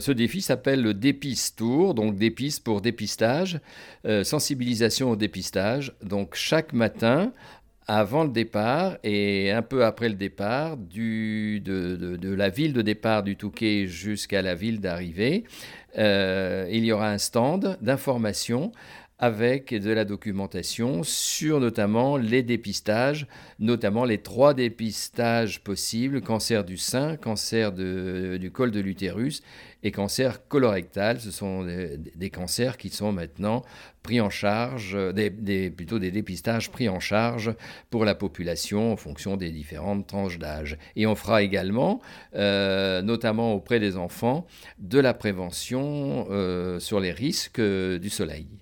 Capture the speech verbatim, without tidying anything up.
Ce défi s'appelle le Dépistour, donc dépiste pour dépistage, euh, sensibilisation au dépistage. Donc chaque matin, avant le départ et un peu après le départ, du, de, de- de la ville de départ du Touquet jusqu'à la ville d'arrivée, euh, il y aura un stand d'information avec de la documentation sur notamment les dépistages, notamment les trois dépistages possibles: cancer du sein, cancer de- du col de l'utérus et cancer colorectal. Ce sont des, des cancers qui sont maintenant pris en charge, des, des- plutôt des dépistages pris en charge pour la population en fonction des différentes tranches d'âge. Et on fera également, euh, notamment auprès des enfants, de la prévention euh, sur les risques euh, du soleil.